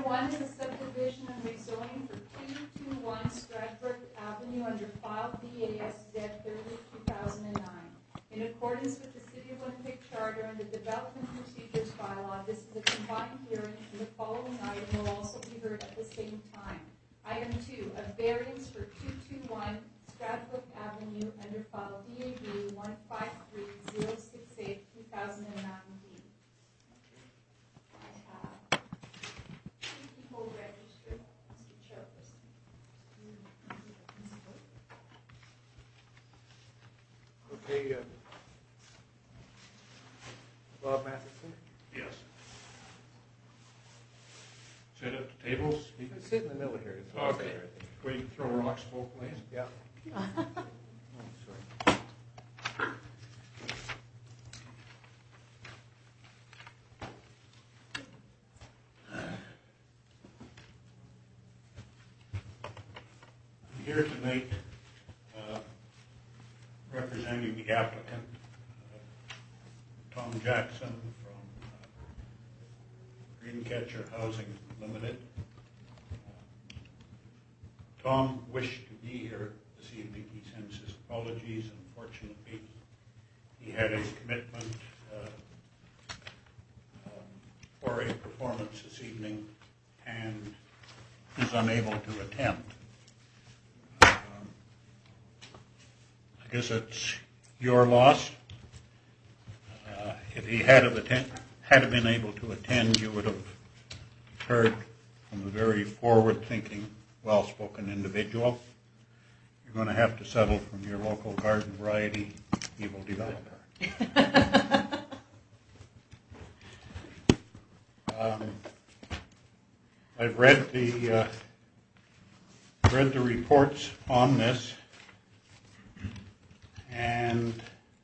1 is a subdivision and rezoning for 221 Stradbrook Avenue under file BASZ 30/2009. In accordance with the City of Winnipeg Charter and the Development Procedures Bylaw, this is a combined hearing, and the following item will also be heard at the same time. Item 2, a variance for 221 Stradbrook Avenue under file DAB 153068/2019. I have 2 people registered, Mr. Chairperson. Okay, Bob Matheson. Yes. Sit at the tables. Sit in the middle here. It's Okay. better, I think. Where you throw rocks both ways. Yeah. Oh, sorry. I'm here tonight representing the applicant, Tom Jackson from Greencatcher Housing Limited. Tom wished to be here this evening. He sends his apologies. Unfortunately, he had a commitment for a performance this evening and is unable to attend. I guess it's your loss. If he had been able to attend, you would have heard from a very forward-thinking, well-spoken individual. You're going to have to settle from your local garden variety evil developer. I've read the reports on this, and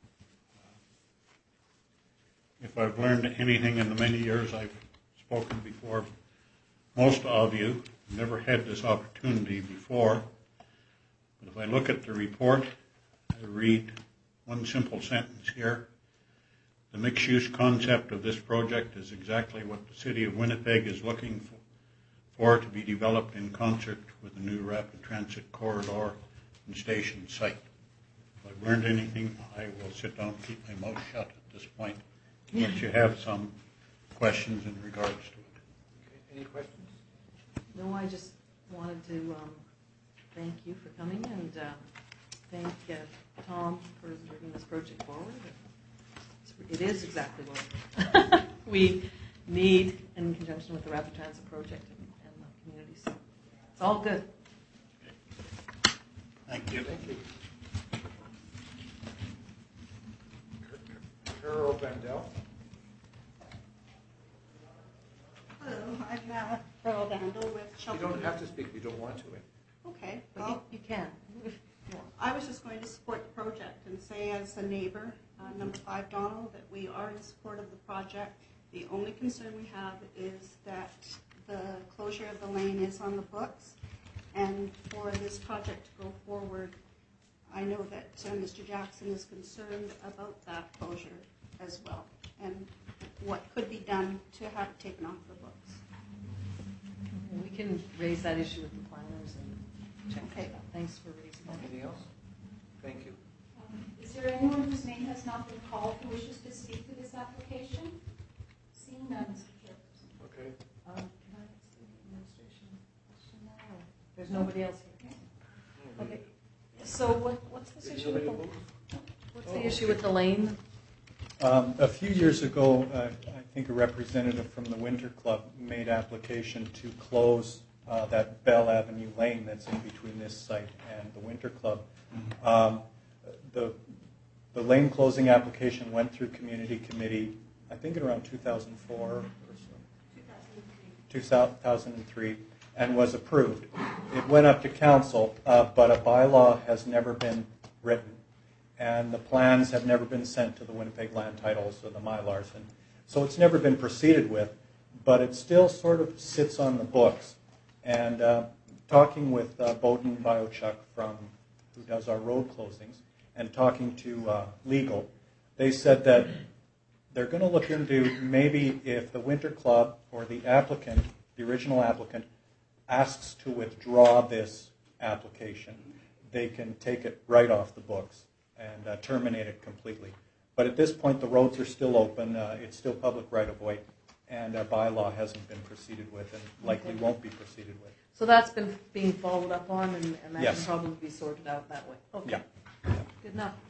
if I've learned anything in the many years I've spoken before most of you, never had this opportunity before, but if I look at the report, I read one simple sentence here. The mixed-use concept of this project is exactly what the City of Winnipeg is looking for to be developed in concert with the new rapid transit corridor and station site. If I've learned anything, I will sit down and keep my mouth shut at this point, unless you have some questions in regards to it. Okay. Any questions? No, I just wanted to thank you for coming and thank Tom for bringing this project forward. It is exactly what we need in conjunction with the Rapid Transit project and the communities. It's all good. Thank you. Thank you. Carol Vandell. Hello, I'm Carol Vandal with You Shelter. don't have to speak if you don't want to. Okay, But well, you can. If you want. I was just going to support the project and say as a neighbor, number 5 Donald, that we are in support of the project. The only concern we have is that the closure of the lane is on the books, and for this project to go forward, I know that Mr. Jackson is concerned about that closure as well, and what could be done to have it taken off the books. And we can raise that issue with the planners and check Okay. it out. Thanks for raising that. Anything else? Thank you. Is there anyone whose name has not been called who wishes to speak to this application? Seeing none, Mr. Chairperson. Okay. Can I ask the administration question now? Or there's nobody else here. Okay. So what's this issue with the issue with the lane? A few years ago, I think a representative from the Winter Club made application to close that Bell Avenue lane that's in between this site and the Winter Club. The lane closing application went through community committee, I think in around 2004 or so. 2003, and was approved. It went up to council, but a bylaw has never been written, and the plans have never been sent to the Winnipeg Land Titles or the Mylars, and so it's never been proceeded with, but it still sort of sits on the books. And talking with Bowden Biochuk who does our road closings, and talking to legal, they said that they're going to look into maybe if the Winter Club or the applicant, the original applicant asks to withdraw this application, they can take it right off the books and terminate it completely. But at this point, the roads are still open. It's still public right-of-way, and our bylaw hasn't been proceeded with and likely won't be proceeded with. So that's been being followed up on, and that Yes. can probably be sorted out that way. Okay. Yeah. Good enough.